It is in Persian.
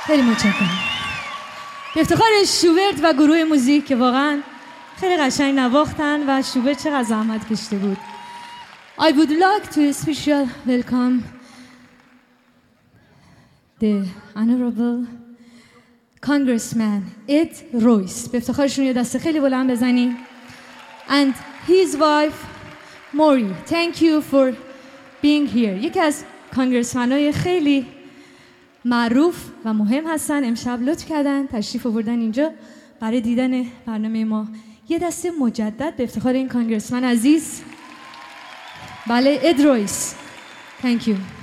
خیلی متشکرم. به افتخار شوبرت و گروه موزیک که واقعا خیلی قشنگ نواختن و شوبرت چقدر زحمت کشیده بود. I would like to especially welcome the Honorable Congressman Ed Royce. به افتخارشون یه دست خیلی بلند بزنیم. And his wife Maury. Thank you for being here. یکی از کانگرسمن‌های خیلی معروف و مهم هستن. امشب لطف کردن تشریف آوردن اینجا برای دیدن برنامه ما. یه دست مجدد به افتخار این کانگرسمن عزیز. بله، اد رویس. Thank you.